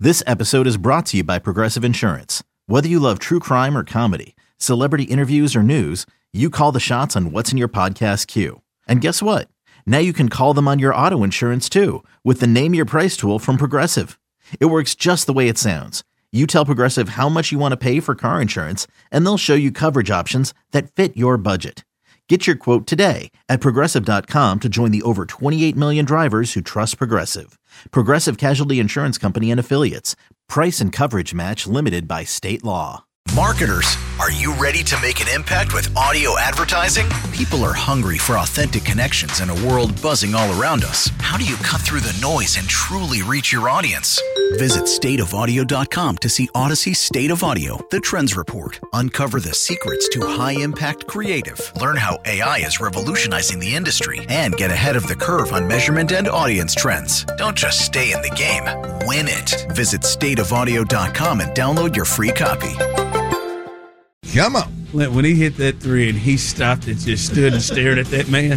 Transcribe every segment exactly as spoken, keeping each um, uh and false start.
This episode is brought to you by Progressive Insurance. Whether you love true crime or comedy, celebrity interviews or news, you call the shots on what's in your podcast queue. And guess what? Now you can call them on your auto insurance too with the Name Your Price tool from Progressive. It works just the way it sounds. You tell Progressive how much you want to pay for car insurance, and they'll show you coverage options that fit your budget. Get your quote today at Progressive dot com to join the over twenty-eight million drivers who trust Progressive. Progressive Casualty Insurance Company and Affiliates. Price and coverage match limited by state law. Marketers, are you ready to make an impact with audio advertising? People are hungry for authentic connections in a world buzzing all around us. How do you cut through the noise and truly reach your audience? Visit state of audio dot com to see Odyssey's State of Audio, the Trends Report. Uncover the secrets to high-impact creative. Learn how A I is revolutionizing the industry and get ahead of the curve on measurement and audience trends. Don't just stay in the game, win it. Visit state of audio dot com and download your free copy. Come on. When he hit that three and he stopped and just stood and stared at that man.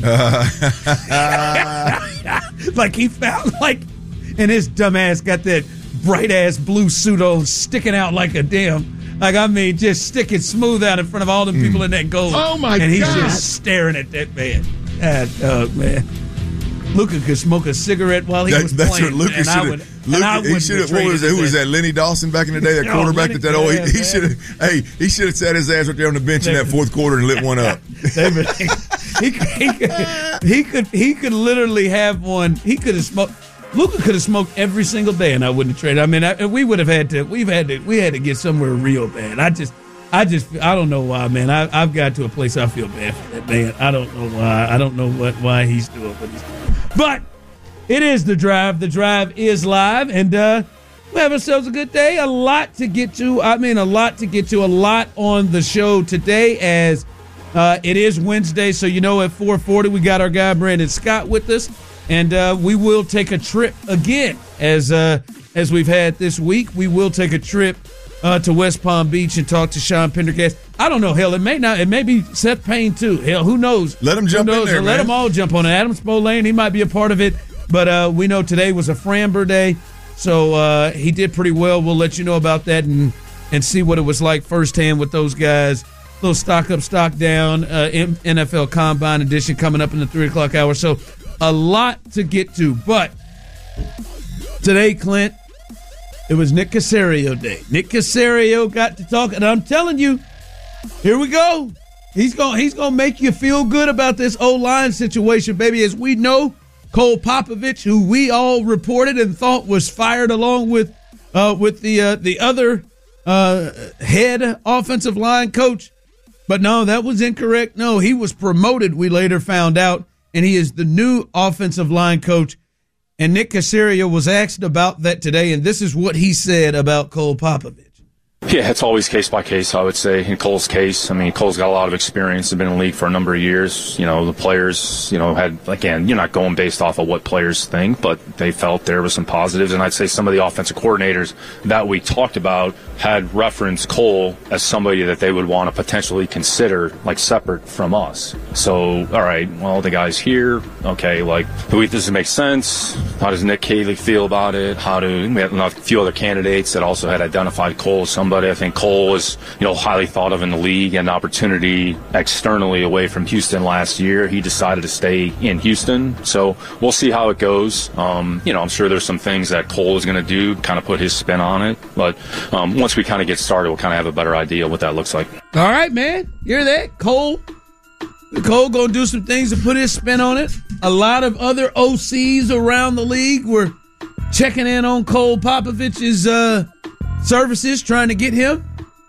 Uh, like he found, like, and his dumb ass got that bright ass blue suit on sticking out like a damn, like, I mean, just sticking smooth out in front of all the people mm. in that goal. Oh, my God. And he's God. just staring at that man. That dog, man. Luka could smoke a cigarette while he that, was that's playing. What Luka should have. He should have. What was that? Who was that? Lenny Dawson back in the day, that quarterback. Oh, that that old. He, he should have. Hey, he should have sat his ass right there on the bench David. in that fourth quarter and lit one up. David, he, he, could, he could. He could literally have one. He could have smoked. Luka could have smoked every single day, and I wouldn't have traded. I mean, I, we would have had to. We've had to. We had to get somewhere real bad. I just. I just. I don't know why, man. I, I've got to a place I feel bad for that man. I don't know why. I don't know what why he's doing what he's doing. But it is The Drive. The Drive is live, and uh, we have ourselves a good day. A lot to get to. I mean, a lot to get to. A lot on the show today, as uh, it is Wednesday. So, you know, at four forty, we got our guy Brandon Scott with us, and uh, we will take a trip again, as uh, as we've had this week. We will take a trip uh, to West Palm Beach and talk to Sean Pendergast. I don't know. Hell, it may not. It may be Seth Payne too. Hell, who knows? Let him jump who knows? in there, Let man. them all jump on it. Adam Spolane, he might be a part of it. But uh, we know today was a Framber Day, so uh, he did pretty well. We'll let you know about that and and see what it was like firsthand with those guys. Little stock up, stock down, uh, N F L Combine edition coming up in the three o'clock hour. So a lot to get to. But today, Clint, it was Nick Caserio Day. Nick Caserio got to talk, and I'm telling you, here we go. He's going he's gonna make you feel good about this O-line situation, baby. As we know, Cole Popovich, who we all reported and thought was fired along with uh, with the uh, the other uh, head offensive line coach. But no, that was incorrect. No, he was promoted, we later found out, and he is the new offensive line coach. And Nick Caserio was asked about that today, and this is what he said about Cole Popovich. Yeah, it's always case by case, I would say. In Cole's case, I mean, Cole's got a lot of experience. He's been in the league for a number of years. You know, the players, you know, had, again, you're not going based off of what players think, but they felt there was some positives. And I'd say some of the offensive coordinators that we talked about had referenced Cole as somebody that they would want to potentially consider, like, separate from us. So, all right, well, the guy's here. Okay, like, do we, does it make sense? How does Nick Caley feel about it? How do, we had a few other candidates that also had identified Cole as somebody. I think Cole is, you know, highly thought of in the league, and an opportunity externally away from Houston last year. He decided to stay in Houston, so we'll see how it goes. Um, you know, I'm sure there's some things that Cole is going to do, kind of put his spin on it. But um, once we kind of get started, we'll kind of have a better idea what that looks like. All right, man. You're that. Cole. Cole going to do some things to put his spin on it. A lot of other O Cs around the league were checking in on Cole Popovich's uh, services, trying to get him.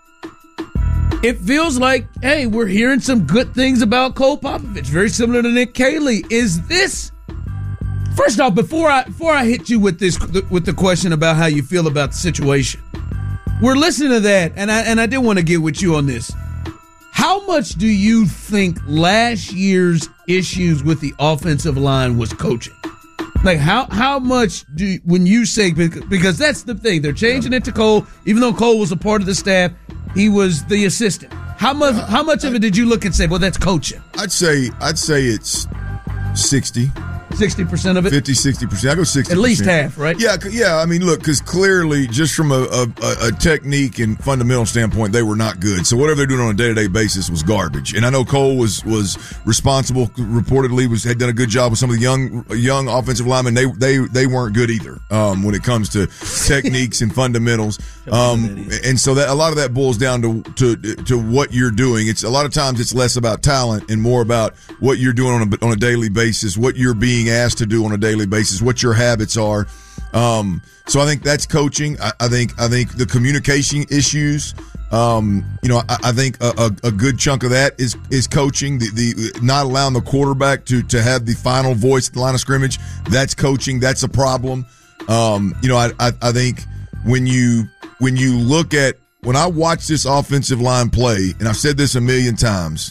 It feels like, hey, we're hearing some good things about Cole Popovich. Very similar to Nick Caley. Is this... First off, before I before I hit you with this with the question about how you feel about the situation, we're listening to that, and I and I did want to get with you on this. How much do you think last year's issues with the offensive line was coaching? Like, how how much do you, when you say, because that's the thing, they're changing it to Cole, even though Cole was a part of the staff, he was the assistant. How much how much of it did you look and say, well, that's coaching? I'd say I'd say it's sixty. sixty percent of it? fifty, sixty percent. I go sixty percent. At least half, right? Yeah, yeah. I mean, look, because clearly, just from a, a, a technique and fundamental standpoint, they were not good. So whatever they're doing on a day-to-day basis was garbage. And I know Cole was was responsible, reportedly, was had done a good job with some of the young young offensive linemen. They they they weren't good either um, when it comes to techniques and fundamentals. Um, and so that a lot of that boils down to, to to what you're doing. It's a lot of times it's less about talent and more about what you're doing on a, on a daily basis, what you're being asked to do on a daily basis, what your habits are. Um, so I think that's coaching. I, I think I think the communication issues. Um, you know, I, I think a, a, a good chunk of that is is coaching. The, the not allowing the quarterback to to have the final voice at the line of scrimmage. That's coaching. That's a problem. Um, you know, I, I I think when you when you look at when I watch this offensive line play, and I've said this a million times.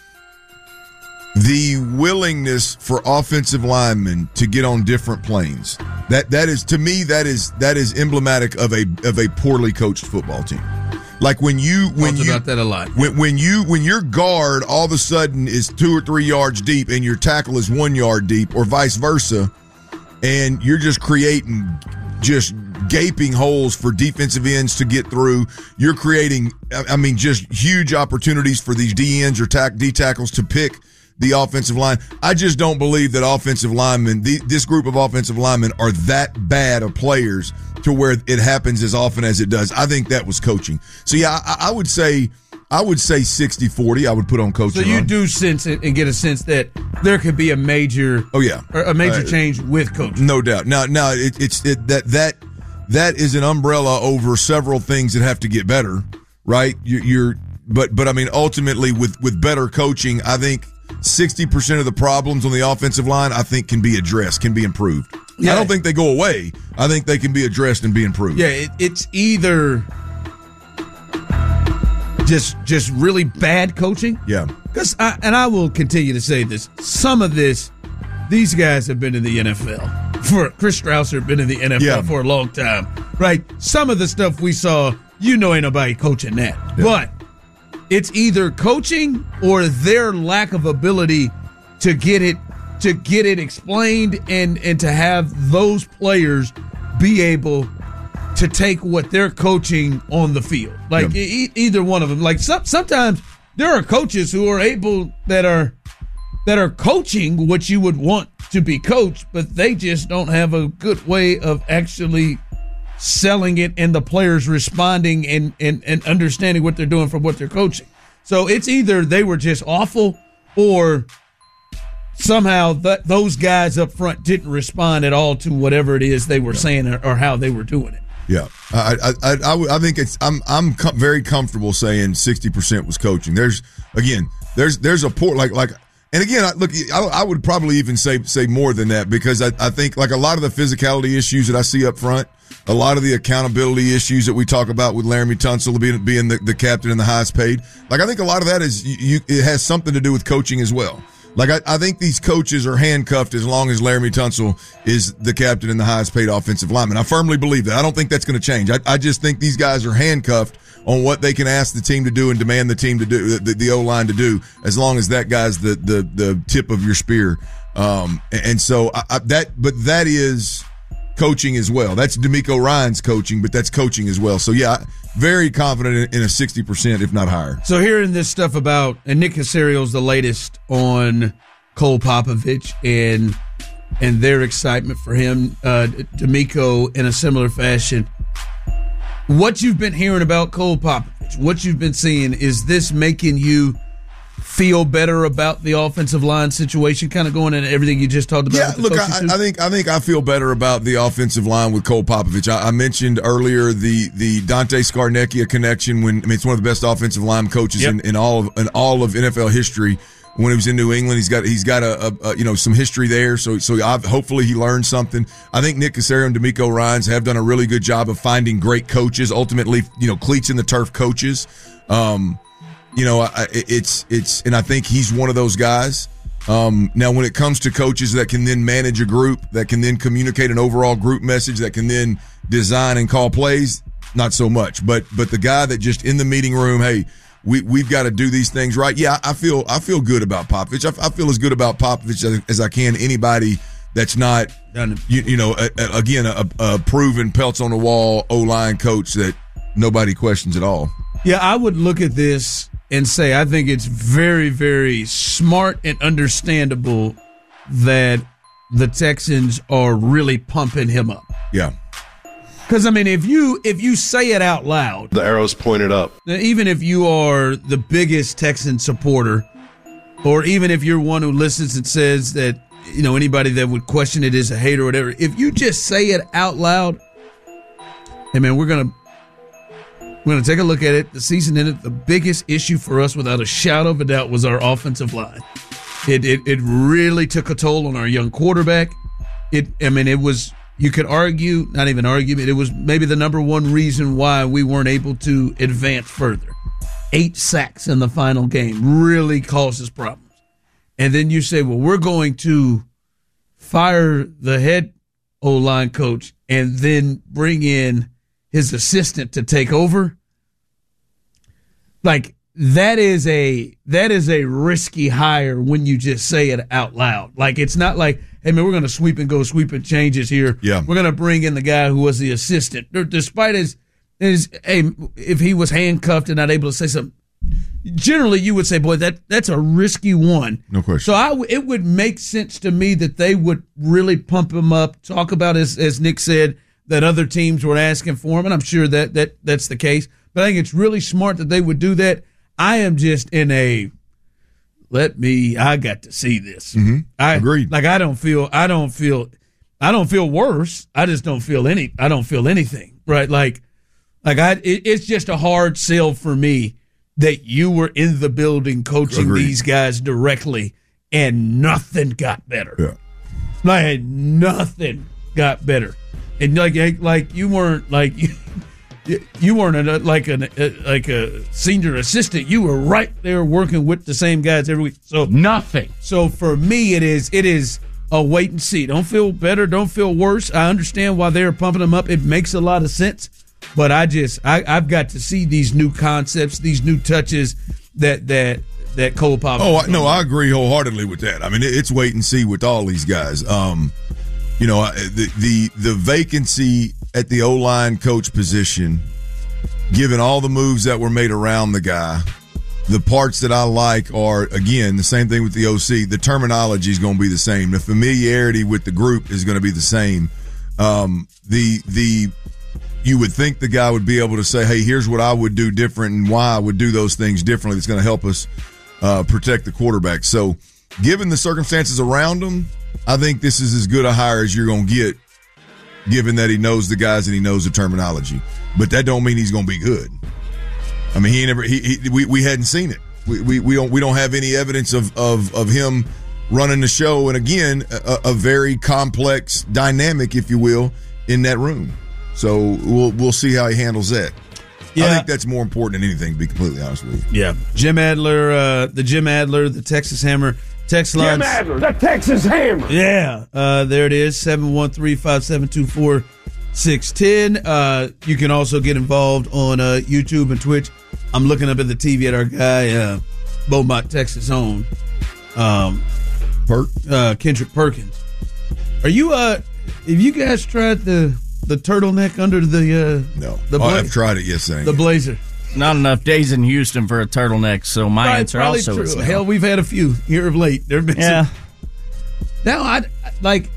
The willingness for offensive linemen to get on different planes. That that is to me that is that is emblematic of a of a poorly coached football team. Like when you when Talked you about that a lot. When when you when your guard all of a sudden is two or three yards deep and your tackle is one yard deep, or vice versa, and you're just creating just gaping holes for defensive ends to get through. You're creating, I mean, just huge opportunities for these D ends or tack D tackles to pick the offensive line. I just don't believe that offensive linemen, the, this group of offensive linemen, are that bad of players to where it happens as often as it does. I think that was coaching. So yeah, I, I would say, I would say sixty forty. I would put on coaching. So you on. do sense it and get a sense that there could be a major, oh yeah, a major uh, change with coaching. No doubt. Now, now it, it's it, that that that is an umbrella over several things that have to get better, right? You, you're, but but I mean, ultimately, with with better coaching, I think sixty percent of the problems on the offensive line, I think, can be addressed, can be improved. Yeah. I don't think they go away. I think they can be addressed and be improved. Yeah, it, it's either just just really bad coaching. Yeah. Because I, and I will continue to say this. Some of this, these guys have been in the N F L. For Chris Strausser had been in the N F L yeah. for a long time, right? Some of the stuff we saw, you know, ain't nobody coaching that. Yeah. But it's either coaching or their lack of ability to get it to get it explained and and to have those players be able to take what they're coaching on the field. Like yeah. e- either one of them. Like some, sometimes there are coaches who are able that are that are coaching what you would want to be coached, but they just don't have a good way of actually selling it and the players responding and, and, and understanding what they're doing from what they're coaching. So it's either they were just awful or somehow that those guys up front didn't respond at all to whatever it is they were yeah. saying or, or how they were doing it. Yeah, I I I, I, I think it's I'm I'm com- very comfortable saying sixty percent was coaching. There's again there's there's a poor like like. And again, I, look, I, I would probably even say say more than that because I, I think like a lot of the physicality issues that I see up front, a lot of the accountability issues that we talk about with Laramie Tunsil being being the, the captain and the highest paid, like I think a lot of that is you, you, it has something to do with coaching as well. Like I, I think these coaches are handcuffed as long as Laramie Tunsil is the captain and the highest paid offensive lineman. I firmly believe that. I don't think that's going to change. I, I just think these guys are handcuffed on what they can ask the team to do and demand the team to do, the, the O-line to do, as long as that guy's the the, the tip of your spear. Um, and so I, I, that, but that is coaching as well. That's D'Amico Ryan's coaching, but that's coaching as well. So yeah, very confident in, in a sixty percent, if not higher. So hearing this stuff about, and Nick Caserio's the latest on Cole Popovich and and their excitement for him, uh, D'Amico in a similar fashion. What you've been hearing about Cole Popovich, what you've been seeing, is this making you feel better about the offensive line situation, kind of going into everything you just talked about? Yeah, look, I, I think I think I feel better about the offensive line with Cole Popovich. I, I mentioned earlier the the Dante Scarnecchia connection. When I mean, it's one of the best offensive line coaches yep. in, in all of in all of N F L history. When he was in New England, he's got he's got a, a, a you know some history there. So so I've, hopefully he learned something. I think Nick Caserio and D'Amico Ryans have done a really good job of finding great coaches. Ultimately, you know, cleats in the turf coaches. Um, you know, I, it's it's and I think he's one of those guys. Um, now, when it comes to coaches that can then manage a group, that can then communicate an overall group message, that can then design and call plays, not so much. But but the guy that just in the meeting room, hey. We we've got to do these things right. Yeah, I feel I feel good about Popovich. I, I feel as good about Popovich as, as I can anybody that's not, you, you know, a, a, again, a, a proven pelts on the wall O-line coach that nobody questions at all. Yeah, I would look at this and say I think it's very, very smart and understandable that the Texans are really pumping him up. Yeah. Because, I mean, if you if you say it out loud. The arrow's pointed up. Even if you are the biggest Texan supporter, or even if you're one who listens and says that, you know, anybody that would question it is a hater or whatever, if you just say it out loud, hey, man, we're going to we're gonna take a look at it. The season ended. The biggest issue for us, without a shadow of a doubt, was our offensive line. It it, it really took a toll on our young quarterback. It I mean, it was... You could argue, not even argue, but it was maybe the number one reason why we weren't able to advance further. Eight sacks in the final game really causes problems. And then you say, well, we're going to fire the head O-line coach and then bring in his assistant to take over. Like, that is a that is a risky hire when you just say it out loud. Like, it's not like, hey, man, we're going to sweep and go, sweep and changes here. Yeah. We're going to bring in the guy who was the assistant. Despite his, his hey, if he was handcuffed and not able to say something, generally you would say, boy, that that's a risky one. No question. So I, it would make sense to me that they would really pump him up, talk about, as, as Nick said, that other teams were asking for him, and I'm sure that, that that's the case. But I think it's really smart that they would do that. I am just in a let me. I got to see this. Mm-hmm. I Agreed. Like I don't feel. I don't feel. I don't feel worse. I just don't feel any. I don't feel anything. Right. Like, like I. It, it's just a hard sell for me that you were in the building coaching Agreed. these guys directly, and nothing got better. Yeah. Like nothing got better, and like like you weren't like. You, You weren't a, like a like a senior assistant. You were right there working with the same guys every week. So nothing. So for me, it is it is a wait and see. Don't feel better. Don't feel worse. I understand why they're pumping them up. It makes a lot of sense. But I just I, I've got to see these new concepts, these new touches that that that Cole Pop. Oh I, no, I agree wholeheartedly with that. I mean, it's wait and see with all these guys. Um, you know, the the the vacancy at the O-line coach position, given all the moves that were made around the guy, the parts that I like are, again, the same thing with the O C. The terminology is going to be the same. The familiarity with the group is going to be the same. Um, the the you would think the guy would be able to say, hey, here's what I would do different and why I would do those things differently that's going to help us uh, protect the quarterback. So given the circumstances around him, I think this is as good a hire as you're going to get, given that he knows the guys and he knows the terminology. But that don't mean he's going to be good. I mean, he ain't never. He, he we we hadn't seen it. We we we don't we don't have any evidence of of of him running the show. And again, a, a very complex dynamic, if you will, in that room. So we'll we'll see how he handles that. Yeah. I think that's more important than anything, to be completely honest with you. Yeah, Jim Adler, uh, the Jim Adler, the Texas Hammer. Text lines. Jim Adler, the Texas Hammer. Yeah, uh, there it is, seven one three, five seven two, four six one zero. Uh, you can also get involved on uh, YouTube and Twitch. I'm looking up at the T V at our guy, uh, Beaumont, Texas own, um, Perk? Uh, Kendrick Perkins. Are you, uh, have you guys tried the the turtleneck under the, uh, no. the oh, bla- I've tried it, yes, the blazer? Not enough days in Houston for a turtleneck, so my Right, answer probably also true. is no. Hell, we've had a few here of late. There have been Yeah. some. Now, I like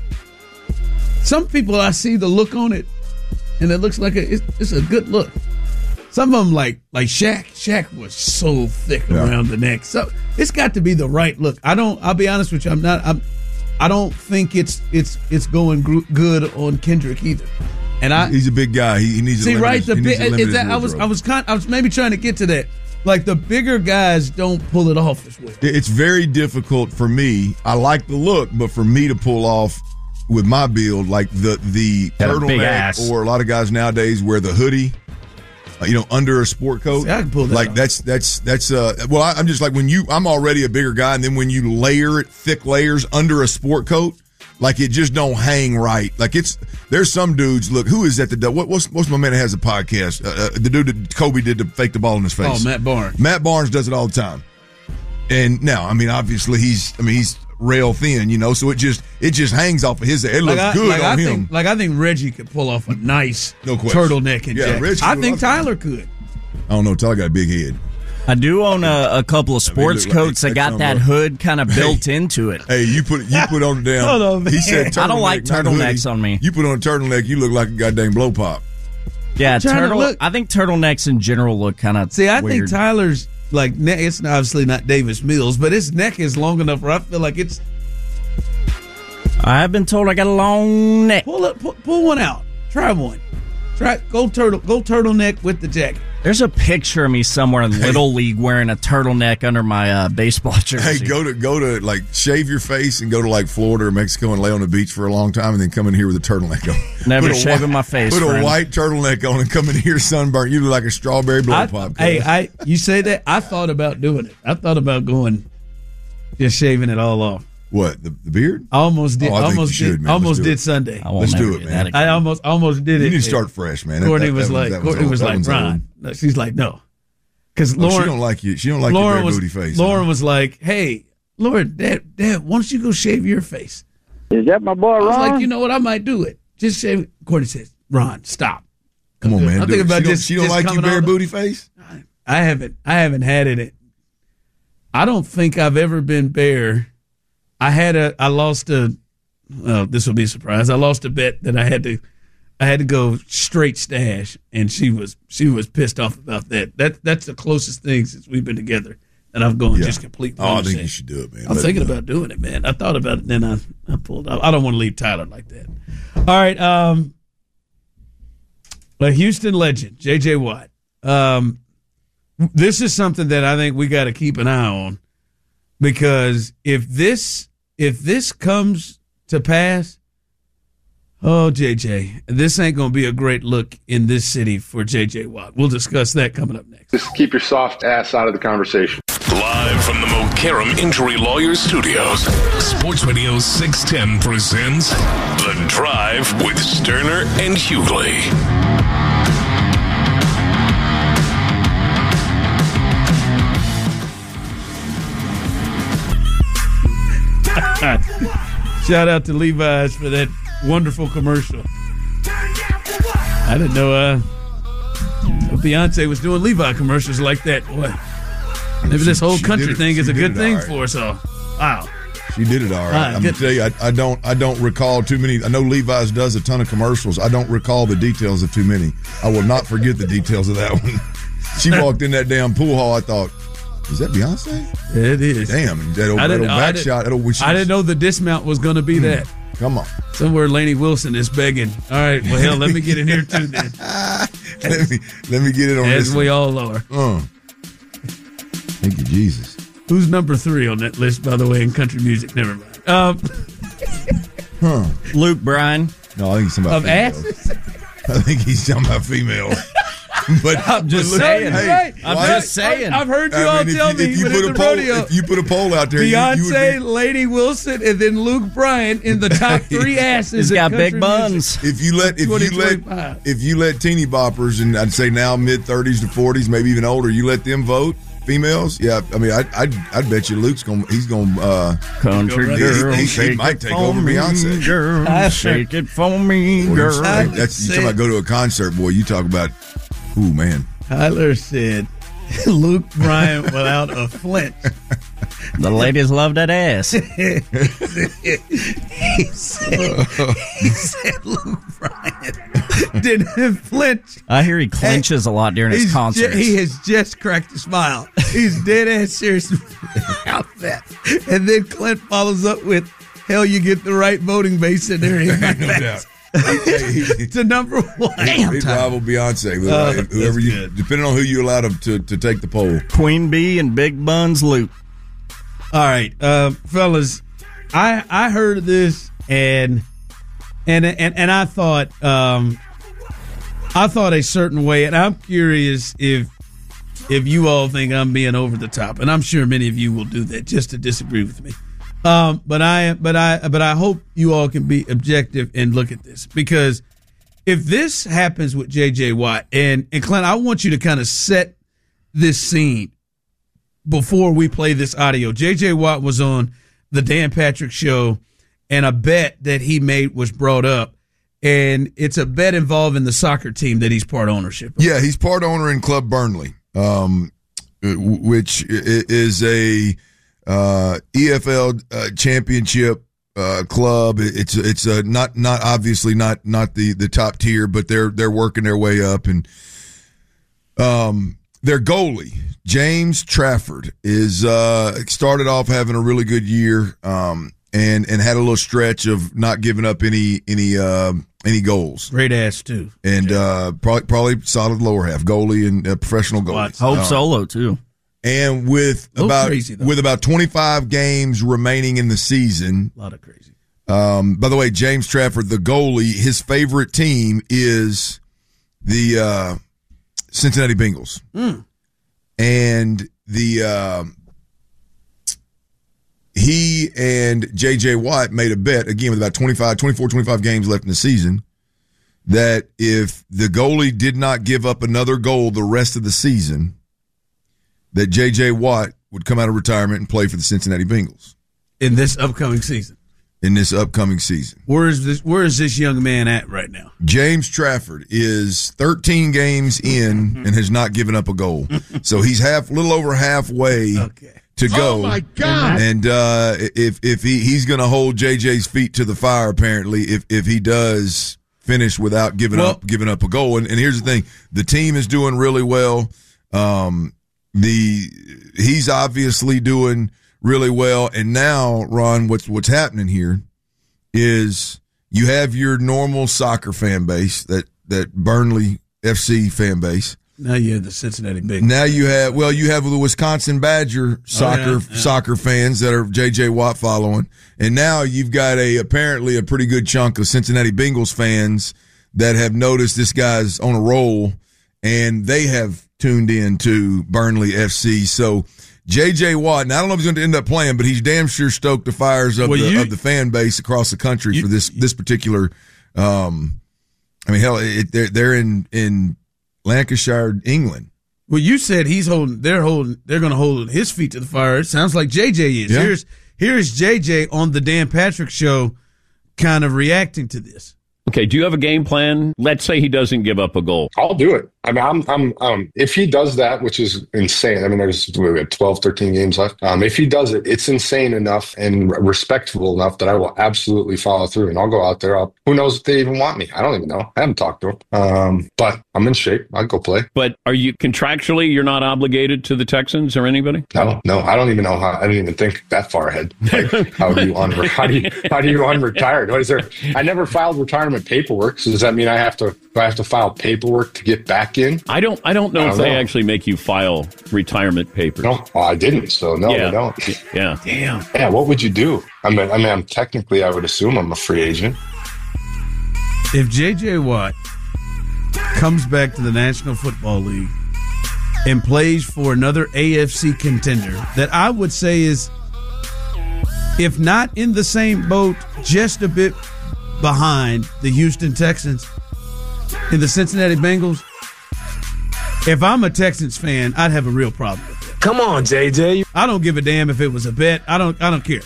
some people. I see the look on it, and it looks like a, it's, it's a good look. Some of them, like like Shaq. Shaq was so thick Yeah. around the neck, so it's got to be the right look. I don't. I'll be honest with you. I'm not. I'm. I don't think it's it's it's going gr- good on Kendrick either. And I He's a big guy. He, he needs see to limit right his, the he needs big. to limit Is that, his I was I wardrobe. was kind. I was maybe trying to get to that. Like the bigger guys don't pull it off as well. It's very difficult for me. I like the look, but for me to pull off with my build, like the the Got a big turtleneck, ass. or a lot of guys nowadays wear the hoodie, uh, you know, under a sport coat. See, I can pull that like off. that's that's that's uh. Well, I, I'm just like when you. I'm already a bigger guy, and then when you layer it, thick layers under a sport coat, like it just don't hang right. Like it's there's some dudes. Look, who is that? The what, what's what's my man that has a podcast? Uh, uh, the dude that Kobe did to fake the ball in his face. Oh, Matt Barnes. Matt Barnes does it all the time. And now, I mean, obviously he's, I mean, he's rail thin, you know, so it just it just hangs off of his head. It looks like I, good like on I him. Think, like I think Reggie could pull off a nice no question. turtleneck and yeah, jacket. Reggie I think off. Tyler could. I don't know. Tyler got a big head. I do own a, a couple of sports I mean, coats like, that got that hood kind of built hey, into it. Hey, you put you put on down. Hold on, man. He said I don't like turtlenecks on me. You put on a turtleneck, you look like a goddamn blow pop. Yeah, turtle. Look, I think turtlenecks in general look kind of. See, I weird. think Tyler's like neck. It's obviously not Davis Mills, but his neck is long enough where I feel like it's. I have been told I got a long neck. Pull it, pull, pull one out. Try one. Try go turtle. Go turtleneck with the jacket. There's a picture of me somewhere in Little League wearing a turtleneck under my uh, baseball jersey. Hey, go to go to like shave your face and go to like Florida or Mexico and lay on the beach for a long time and then come in here with a turtleneck on. Never put shaving white, my face. Put friend. a white turtleneck on and come in here sunburnt. You look like a strawberry blow I, pop. Hey, I you say that I thought about doing it. I thought about going, just shaving it all off. What the, the beard? I almost did. Oh, I think almost you should, did. man. Almost Let's do did it. Sunday. I won't Let's never do it, man. that again. I almost almost did it. You need to start fresh, man. Courtney that, that, was that like, that Courtney old. was That like, one's Ron. No, she's like, no, because old. Lauren. Oh, she don't like you. She don't like Lauren your bare was, booty face. Lauren huh? was like, hey, Lauren, Dad, Dad, why don't you go shave your face? Is that my boy I was Ron? like, you know what? I might do it. Just shave it. Courtney says, Ron, stop. Come on, man. I'm do thinking it. about she just. Don't, she don't just like you coming bare on- booty face. I haven't. I haven't had it. I don't think I've ever been bare. I had a. I lost a. Well, this will be a surprise. I lost a bet that I had to. I had to go straight stash, and she was she was pissed off about that. That that's the closest thing since we've been together that I've gone Yeah. just completely. Oh, I on think set. you should do it, man. I'm Let thinking it go. about doing it, man. I thought about it, then I, I pulled out. I don't want to leave Tyler like that. All right, um, a Houston legend, J J Watt. Um, this is something that I think we got to keep an eye on, because if this if this comes to pass, oh J J, this ain't gonna be a great look in this city for J J Watt. We'll discuss that coming up next. Just keep your soft ass out of the conversation. Live from the Mokaram Injury Lawyers Studios, Sports Radio six ten presents The Drive with Sterner and Hughley. Shout out to Levi's for that wonderful commercial. I didn't know uh, Beyonce was doing Levi commercials like that. Boy, maybe She- this whole she country did it- thing is she a did good it thing all right. for us all. Wow. She did it all right. Ah, I'm gonna good. tell you, I, I don't, I don't recall too many. I know Levi's does a ton of commercials. I don't recall the details of too many. I will not forget the details of that one. She walked in that damn pool hall. I thought, is that Beyonce? It is. Damn, that old, I that didn't, old I back didn't- shot. That old, I didn't know the dismount was going to be that. Come on, Somewhere Lainey Wilson is begging. All right, well, hell, let me get in here too then. let me let me get it on As this. we all are. Uh. Thank you, Jesus. Who's number three on that list, by the way, in country music? Never mind. Um, Huh? Luke Bryan. No, I think he's talking about of females. asses? I think he's talking about females. But I'm just but look, saying. hey, Right. I'm why- just saying. I've heard you I all mean, if tell you, me if you when put at a the poll, rodeo. if you put a poll out there, you, you Beyonce, would Lady Wilson, and then Luke Bryan in the top three asses. He's in got country big music. buns. be, if you let if you twenty let twenty-five. if you let teeny boppers, and I'd say now mid thirties to forties, maybe even older, you let them vote. Females, yeah. I mean, I I'd, I'd bet you Luke's gonna he's gonna uh, Country Go right girl, he- he- he shake might it take for over me, Beyonce. girl, shake it for me, girl. that's you talking about go to a concert, boy. You talk about, ooh man, Tyler said Luke Bryan without a flinch. The ladies love that ass. he said, he said Luke Bryan didn't flinch. I hear he clenches a lot during his He's concerts. ju- he has just cracked a smile. He's dead ass serious about that. And then Clint follows up with, hell, you get the right voting base in there. no doubt. Hey, he- To number one. He'd rival Beyonce. With, Uh, uh, whoever that's you, good. depending on who you allow to, to to take the poll. Queen Bee and Big Buns Luke. All right, uh, fellas, I I heard this and and and and I thought um, I thought a certain way, and I'm curious if if you all think I'm being over the top, and I'm sure many of you will do that just to disagree with me. Um, but I but I but I hope you all can be objective and look at this, because if this happens with J J Watt, and and Clint, I want you to kind of set this scene before we play this audio. J J Watt was on the Dan Patrick Show, and a bet that he made was brought up. And it's a bet involving the soccer team that he's part ownership of. Yeah, he's part owner in Club Burnley, um, which is a uh, E F L uh, championship uh, club. It's it's a not not obviously not not the, the top tier, but they're they're working their way up. And um, their goalie, James Trafford, is uh, started off having a really good year. Um, And and had a little stretch of not giving up any any uh, any goals. Great ass too, and uh, probably probably solid lower half goalie and uh, professional goalie. Hope um, Solo too. And with about crazy, with about twenty-five games remaining in the season, a lot of crazy. Um, by the way, James Trafford, the goalie, his favorite team is the uh, Cincinnati Bengals, mm. and the. Uh, He and J J. Watt made a bet, again, with about twenty-five, twenty-four, twenty-five games left in the season, that if the goalie did not give up another goal the rest of the season, that J J. Watt would come out of retirement and play for the Cincinnati Bengals. In this upcoming season. In this upcoming season. Where is this, where is this young man at right now? James Trafford is thirteen games in and has not given up a goal. So he's half, little over halfway. Okay. To go. Oh my God! And uh, if if he he's going to hold J J's feet to the fire, apparently, if if he does finish without giving well, up giving up a goal. And, and here's the thing: the team is doing really well. Um, the he's obviously doing really well. And now, Ron, what's what's happening here is you have your normal soccer fan base, that that Burnley F C fan base. Now you have the Cincinnati Bengals. Now you have, well, you have the Wisconsin Badger soccer oh, yeah, yeah. soccer fans that are J J. Watt following. And now you've got a apparently a pretty good chunk of Cincinnati Bengals fans that have noticed this guy's on a roll, and they have tuned in to Burnley F C. So J J. Watt, and I don't know if he's going to end up playing, but he's damn sure stoked the fires of, well, the, you, of the fan base across the country you, for this this particular um, – I mean, hell, it, they're, they're in, in Lancashire, England. Well, you said he's holding. They're holding. They're going to hold his feet to the fire. It sounds like J J is. Yeah. Here's here's J J on the Dan Patrick Show, kind of reacting to this. Okay, do you have a game plan? Let's say he doesn't give up a goal. I'll do it. I mean, I'm, I'm, um, if he does that, which is insane. I mean, there's we have twelve, thirteen games left. Um, if he does it, it's insane enough and respectable enough that I will absolutely follow through, and I'll go out there. I'll, who knows if they even want me? I don't even know. I haven't talked to him. Um, but I'm in shape. I'll go play. But are you contractually, you're not obligated to the Texans or anybody? No, no. I don't even know how. I didn't even think that far ahead. Like, how do you un- how do you how do you unretire? What is there? I never filed retirement paperwork. So does that mean I have to? Do I have to file paperwork to get back in? I don't. I don't know I if don't they know. actually make you file retirement papers. No, well, I didn't. So no, yeah. they don't. Yeah. Damn. Yeah. What would you do? I mean, I mean, I'm technically, I would assume I'm a free agent. If J J. Watt comes back to the National Football League and plays for another A F C contender, that I would say is, if not in the same boat, just a bit behind the Houston Texans and the Cincinnati Bengals, if I'm a Texans fan, I'd have a real problem with that. Come on, J J. I don't give a damn if it was a bet. I don't. I don't care.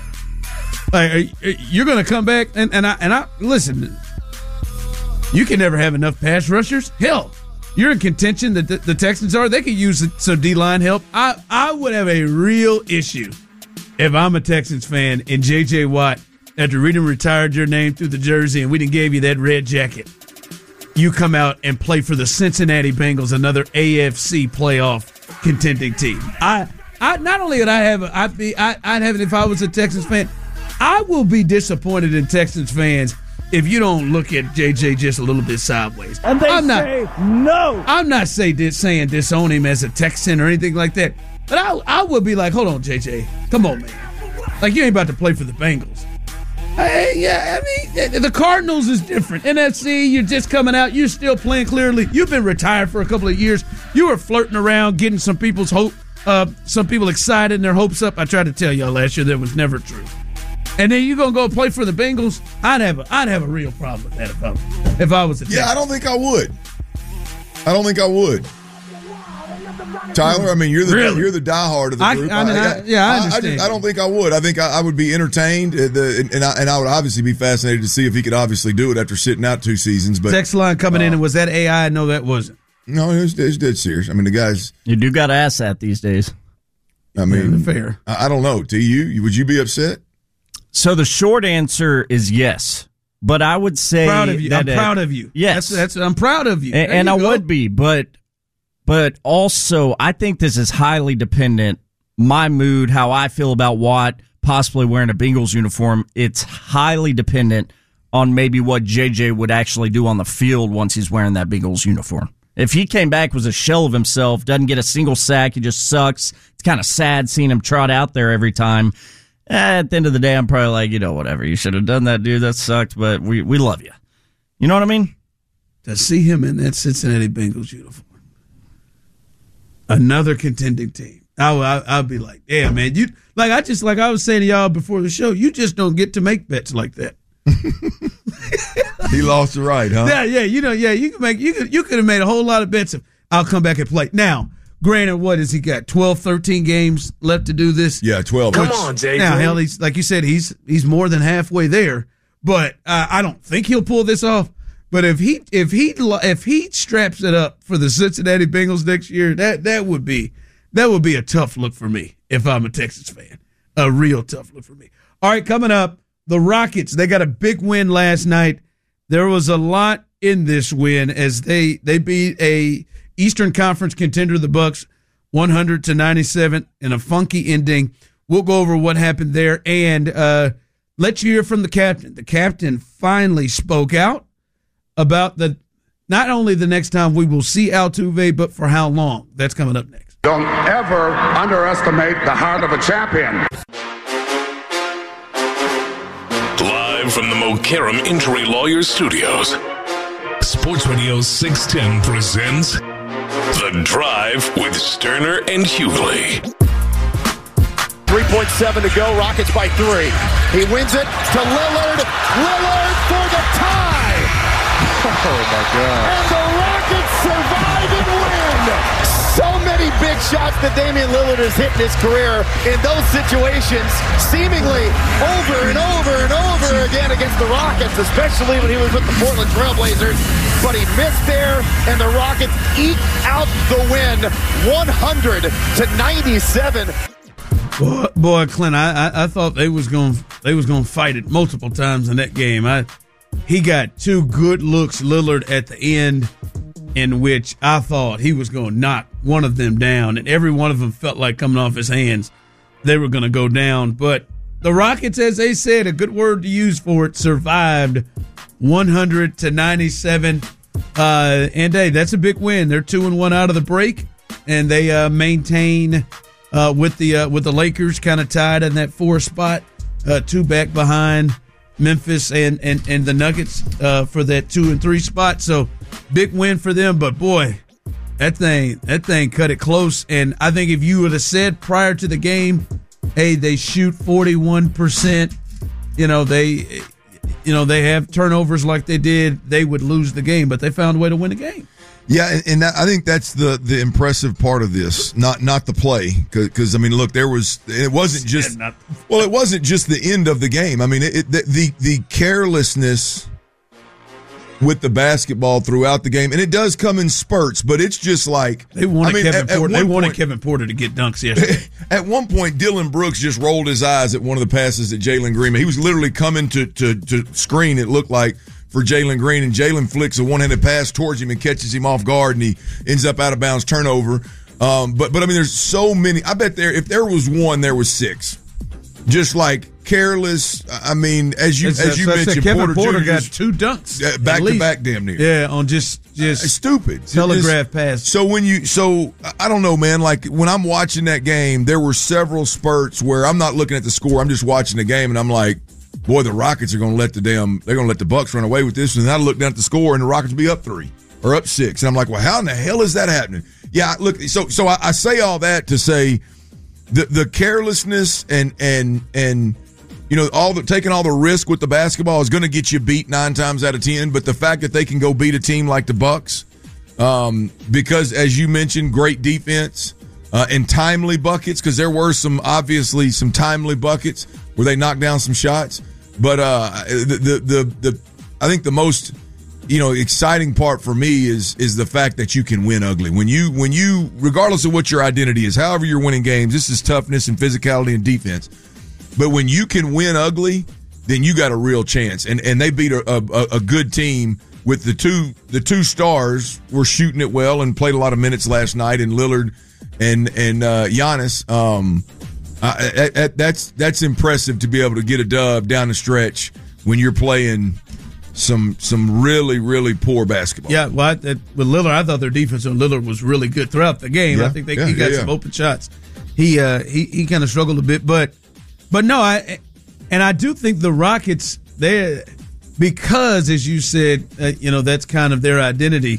Like, you're going to come back and and I and I listen. You can never have enough pass rushers. Hell, you're in contention that the, the Texans are. They could use some D-line help. I I would have a real issue if I'm a Texans fan and J J. Watt, after reading retired your name through the jersey and we didn't give you that red jacket, you come out and play for the Cincinnati Bengals, another A F C playoff contending team. I, I not only would I have, a, I'd be, I, I'd have it if I was a Texans fan. I will be disappointed in Texans fans if you don't look at J J just a little bit sideways. And they I'm say not, no. I'm not say this, saying disown him as a Texan or anything like that, but I, I would be like, hold on, J J, come on, man. Like, you ain't about to play for the Bengals. Hey, yeah, I mean, the Cardinals is different. N F C, you're just coming out. You're still playing clearly. You've been retired for a couple of years. You were flirting around, getting some people's hope, uh, some people excited and their hopes up. I tried to tell y'all last year that was never true. And then you're gonna go play for the Bengals. I'd have a, I'd have a real problem with that if I, if I was a Yeah, I don't think I would. I don't think I would. Tyler, I mean, you're the Really? you're the diehard of the I- group. I mean, I- yeah, I understand. just- I don't think I would. I think I, I would be entertained, uh, the, and, and, I, and I would obviously be fascinated to see if he could obviously do it after sitting out two seasons. But Text line coming in, and was that A I? No, that wasn't. no, it was, it was dead serious. I mean, the guys. You do got to ask that these days. I mean, Yeah, fair. I, I don't know. To you, would you be upset? So the short answer is yes. But I would say Proud of you. that I'm uh, proud of you. Yes, That's, that's I'm proud of you. and, There and you I go. would be, but but also I think this is highly dependent. My mood, how I feel about Watt possibly wearing a Bengals uniform, it's highly dependent on maybe what J J would actually do on the field once he's wearing that Bengals uniform. If he came back was a shell of himself, doesn't get a single sack, he just sucks. It's kind of sad seeing him trot out there every time. At the end of the day, I'm probably like, you know, whatever. You should have done that, dude. That sucked, but we, we love you. You know what I mean? To see him in that Cincinnati Bengals uniform, another contending team, I, I, I'll be like, damn, man, you like I just like I was saying to y'all before the show, you just don't get to make bets like that. He lost the right, huh? Yeah, yeah, you know, yeah, you can make you could you could have made a whole lot of bets of I'll come back and play. Now, granted, what has he got? twelve, thirteen games left to do this? Yeah, twelve. Come on, J J. Now, hell, he's like you said, he's he's more than halfway there. But uh, I don't think he'll pull this off. But if he if he if he straps it up for the Cincinnati Bengals next year, that that would be that would be a tough look for me if I'm a Texas fan. A real tough look for me. All right, coming up, the Rockets. They got a big win last night. There was a lot in this win as they they beat a Eastern Conference contender, the Bucks, one hundred to ninety-seven, in a funky ending. We'll go over what happened there and uh, let you hear from the captain. The captain finally spoke out about the not only the next time we will see Altuve, but for how long. That's coming up next. Don't ever underestimate the heart of a champion. Live from the Mokaram Injury Lawyers Studios, Sports Radio six ten presents The Drive with Sterner and Hughley. three point seven to go, Rockets by three. He wins it to Lillard. Lillard for the tie. Oh, my God. And the Rockets survive and win. So many big shots that Damian Lillard has hit in his career in those situations, seemingly over and over and over again against the Rockets, especially when he was with the Portland Trailblazers. But he missed there, and the Rockets eke out the win, one hundred to ninety-seven. Boy, boy Clint, I, I, I thought they was going they was going to fight it multiple times in that game. I he got two good looks, Lillard, at the end, in which I thought he was going to knock one of them down, and every one of them felt like coming off his hands they were going to go down. But the Rockets, as they said, a good word to use for it, survived one hundred to ninety-seven. Uh, and hey, that's a big win. They're two and one out of the break, and they uh, maintain uh, with the uh, with the Lakers kind of tied in that four spot, uh, two back behind Memphis and and and the Nuggets uh, for that two and three spot. So big win for them. But boy, that thing that thing cut it close. And I think if you would have said prior to the game, hey, they shoot forty-one percent, you know they. You know, they have turnovers like they did, they would lose the game, but they found a way to win the game. Yeah, and, and that, I think that's the the impressive part of this, not not the play, because I mean, look, there was it wasn't just Yeah, not, well, it wasn't just the end of the game. I mean, it, it, the, the the carelessness with the basketball throughout the game, and it does come in spurts, but it's just like they wanted I mean, Kevin at, Porter. at They wanted point, Kevin Porter to get dunks yesterday. At one point, Dylan Brooks just rolled his eyes at one of the passes that Jalen Green made. He was literally coming to to to screen. It looked like for Jalen Green, and Jalen flicks a one-handed pass towards him and catches him off guard, and he ends up out of bounds turnover. Um, but but I mean, there's so many. I bet there if there was one, there was six. Just like careless. I mean, as you It's, as you so mentioned, Kevin Porter, Porter Junior got two dunks uh, at back to least. back, damn near. Yeah, on just just Uh, stupid telegraph Just- pass. So when you, so I don't know, man. Like when I'm watching that game, there were several spurts where I'm not looking at the score. I'm just watching the game, and I'm like, boy, the Rockets are going to let the damn, they're going to let the Bucks run away with this. And then I look down at the score, and the Rockets will be up three or up six, and I'm like, well, how in the hell is that happening? Yeah, look. So so I, I say all that to say the the carelessness and and and. You know, all the taking all the risk with the basketball is going to get you beat nine times out of ten. But the fact that they can go beat a team like the Bucks, um, because, as you mentioned, great defense uh, and timely buckets, because there were some, obviously, some timely buckets where they knocked down some shots. But uh, the, the, the, the, I think the most, you know, exciting part for me is is the fact that you can win ugly. When you, when you, regardless of what your identity is, however you're winning games, this is toughness and physicality and defense. But when you can win ugly, then you got a real chance. And and they beat a, a, a good team with the two the two stars were shooting it well and played a lot of minutes last night. And Lillard and and uh, Giannis, um, I, I, I, that's that's impressive to be able to get a dub down the stretch when you're playing some some really really poor basketball. Yeah, well, I, that, with Lillard, I thought their defense on Lillard was really good throughout the game. Yeah, I think they yeah, he got yeah, some yeah. open shots. He uh, he he kind of struggled a bit, but but no, I and I do think the Rockets, they because as you said, uh, you know, that's kind of their identity.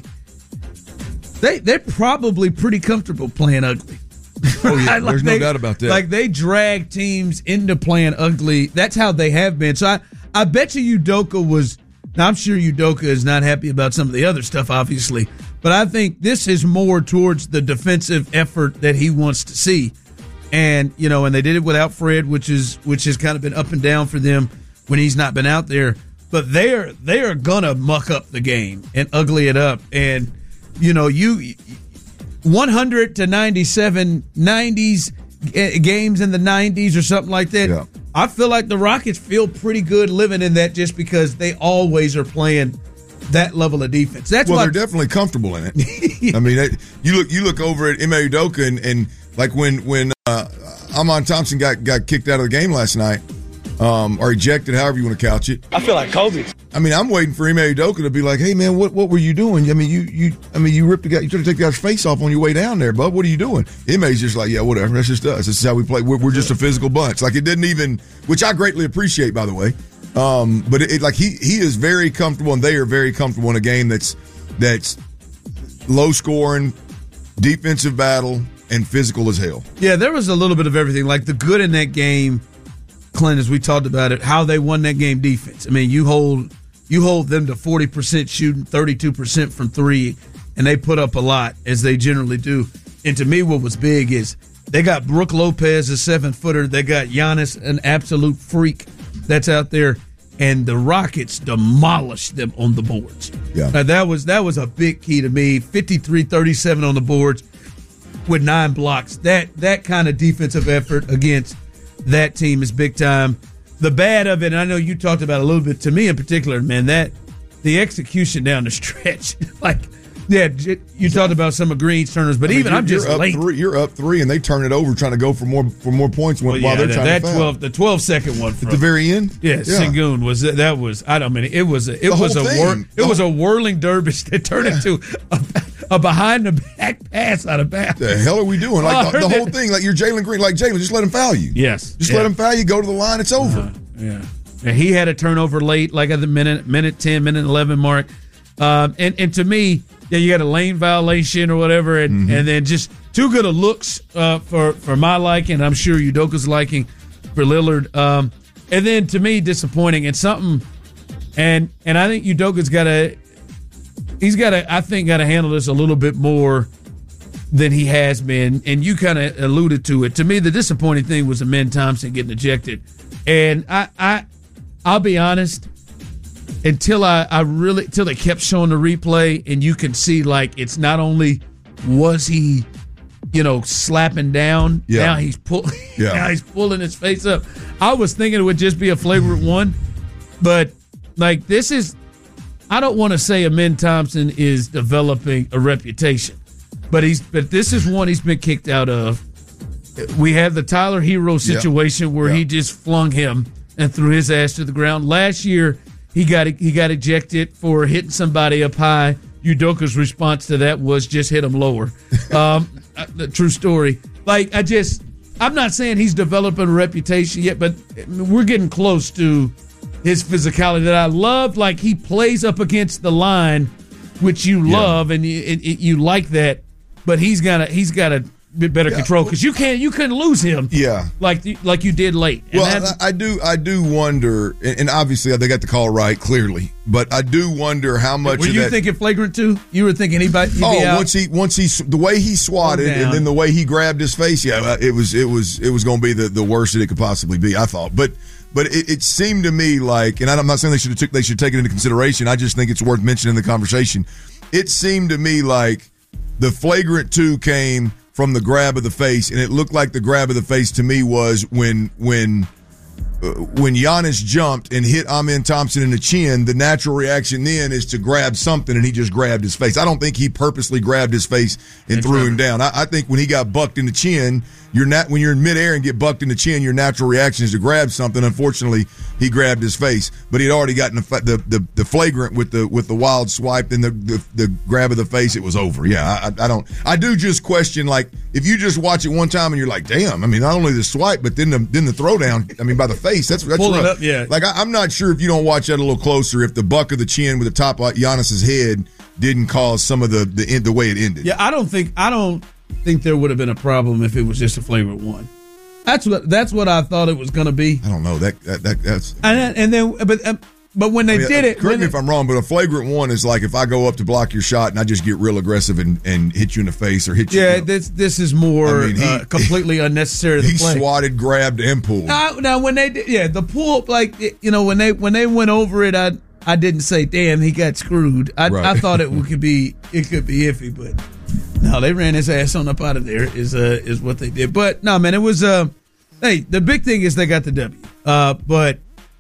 They they're probably pretty comfortable playing ugly. Oh yeah, Like there's no they- doubt about that. Like they drag teams into playing ugly. That's how they have been. So I, I bet you Udoka was. Now I'm sure Udoka is not happy about some of the other stuff, obviously, but I think this is more towards the defensive effort that he wants to see. And you know, and they did it without Fred, which is which has kind of been up and down for them when he's not been out there. But they're they are gonna muck up the game and ugly it up. And you know, you. one hundred to ninety-seven, nineties games in the nineties or something like that. Yeah. I feel like the Rockets feel pretty good living in that just because they always are playing that level of defense. That's well, why they're definitely comfortable in it. I mean, they, you look you look over at Ime Udoka and, and like when when uh, Amon Thompson got, got kicked out of the game last night, um, or ejected, however you want to couch it. I feel like Kobe. I mean, I'm waiting for Ime Udoka to be like, "Hey, man, what what were you doing? I mean, you you I mean, you ripped the guy, you tried to take the guy's face off on your way down there, bub. What are you doing?" Ime's just like, "Yeah, whatever. That's just us. This is how we play. We're, we're just a physical bunch." Like it didn't even, which I greatly appreciate, by the way. Um, but it, it like he he is very comfortable, and they are very comfortable in a game that's that's low scoring, defensive battle, and physical as hell. Yeah, there was a little bit of everything. Like the good in that game, Clint, as we talked about it, how they won that game defense. I mean, you hold you hold them to forty percent shooting, thirty-two percent from three, and they put up a lot, as they generally do. And to me, what was big is they got Brook Lopez, a seven-footer. They got Giannis, an absolute freak that's out there. And the Rockets demolished them on the boards. Yeah. Now, that was that was a big key to me. fifty-three thirty-seven on the boards with nine blocks. That that kind of defensive effort against that team is big time. The bad of it, and I know you talked about it a little bit, to me in particular, man, that the execution down the stretch. Like, yeah, j- you talked about some of Green's turners, but I mean, even you're, I'm just you're up late. Three, you're up three, and they turn it over trying to go for more for more points while Well, yeah, they're that, trying that to foul. twelve, the twelve second one from, At the very end? Yeah, Yeah. Sengun was that was I don't mean it was a, it The was whole a thing. whir, it The was a whirling dervish that turned Yeah. into a, a behind the back pass out of bounds. The hell are we doing? Like Oh, I the, the heard whole that. thing, like you're Jalen Green, like Jalen, just let him foul you. Yes, Just yeah. let him foul you. Go to the line. It's over. Uh, yeah, and he had a turnover late, like at the minute minute ten, minute eleven mark. Um, and and to me, yeah, you got a lane violation or whatever, and, Mm-hmm. and then just too good of looks uh, for for my liking. I'm sure Udoka's liking for Lillard. Um, and then to me, disappointing and something. And and I think Udoka's got to he's got to I think got to handle this a little bit more than he has been. And you kind of alluded to it. To me, the disappointing thing was Amen Thompson getting ejected. And I I I'll be honest. Until I, I really, until they kept showing the replay, and you can see like it's not only was he, you know, slapping down. Yeah. Now he's pull, Yeah. now he's pulling his face up. I was thinking it would just be a flagrant one, but like this is, I don't want to say Amen Thompson is developing a reputation, but he's, but this is one he's been kicked out of. We had the Tyler Hero situation where Yeah. he just flung him and threw his ass to the ground. Last year, he got he got ejected for hitting somebody up high. Udoka's response to that was just hit him lower. Um, the true story. Like, I just, I'm not saying he's developing a reputation yet, but we're getting close to his physicality that I love. Like, he plays up against the line, which you Yeah. love, and you, it, it, you like that. But he's got to he's got to bit better Yeah. control because you can't, you couldn't lose him. Yeah. like like you did late. And Well, that's, I, I do, I do wonder, and, and obviously they got the call right clearly, but I do wonder how much. were of you that, thinking flagrant two? You were thinking anybody? Oh, out? once he, once he, the way he swatted, Down. and then the way he grabbed his face, yeah, it was, it was, it was going to be the, the worst that it could possibly be. I thought, but. But it, it seemed to me like, and I'm not saying they should have took, they should take it into consideration. I just think it's worth mentioning in the conversation. It seemed to me like the flagrant two came from the grab of the face, and it looked like the grab of the face to me was when when uh, when Giannis jumped and hit Amen Thompson in the chin. The natural reaction then is to grab something, and he just grabbed his face. I don't think he purposely grabbed his face and, and threw him down. I, I think when he got bucked in the chin. You're not when you're in midair and get bucked in the chin. Your natural reaction is to grab something. Unfortunately, he grabbed his face, but he'd already gotten the the, the, the flagrant with the with the wild swipe and the, the the grab of the face. It was over. Yeah, I, I don't. I do just question like if you just watch it one time and you're like, damn. I mean, not only the swipe, but then the then the throwdown. I mean, by the face. That's that's Pull it rough. up, yeah. Like I, I'm not sure if you don't watch that a little closer if the buck of the chin with the top of Giannis's head didn't cause some of the the the way it ended. Yeah, I don't think I don't. think there would have been a problem if it was just a flagrant one. That's what that's what I thought it was going to be. I don't know that that, that that's and and then but um, but when they I mean, did it, correct me they, if I'm wrong, but a flagrant one is like if I go up to block your shot and I just get real aggressive and, and hit you in the face or hit you. Yeah, you know. this this is more I mean, he, uh, completely unnecessary. To He play. swatted, grabbed, and pulled. Now, now when they did, yeah, the pull like you know when they when they went over it, I I didn't say damn he got screwed. I Right. I thought it could be it could be iffy, but. No, they ran his ass on up out of there. Is uh is what they did. But no, man, it was uh hey, the big thing is they got the W. Uh, but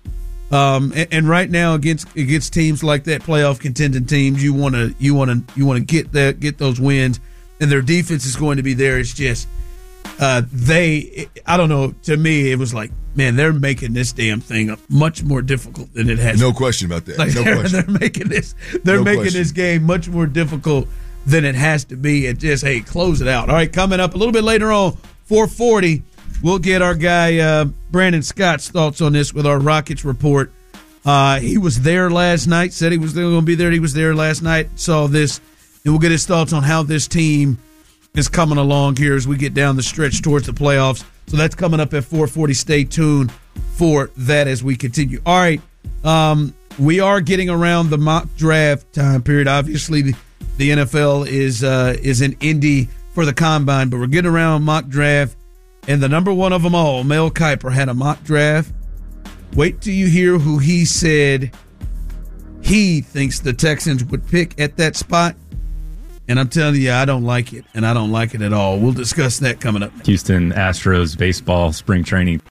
um, and, and right now against against teams like that, playoff contending teams, you want to you want to you want to get that get those wins, and their defense is going to be there. It's just uh they I don't know. To me, it was like, man, they're making this damn thing much more difficult than it has. No question about that. Like no they're, question. they're making this they're No making question. this game much more difficult than it has to be. And just hey, close it out. All right, coming up a little bit later on, four forty, we'll get our guy uh, Brandon Scott's thoughts on this with our Rockets report. Uh, he was there last night. Said he was going to be there. He was there last night. Saw this, and we'll get his thoughts on how this team is coming along here as we get down the stretch towards the playoffs. So that's coming up at four forty. Stay tuned for that as we continue. All right, um, we are getting around the mock draft time period. Obviously, the, the N F L is uh, is in Indy for the combine, but we're getting around mock draft, and the number one of them all, Mel Kiper, had a mock draft. Wait till you hear who he said he thinks the Texans would pick at that spot. And I'm telling you, I don't like it, and I don't like it at all. We'll discuss that coming up. Houston Astros baseball spring training.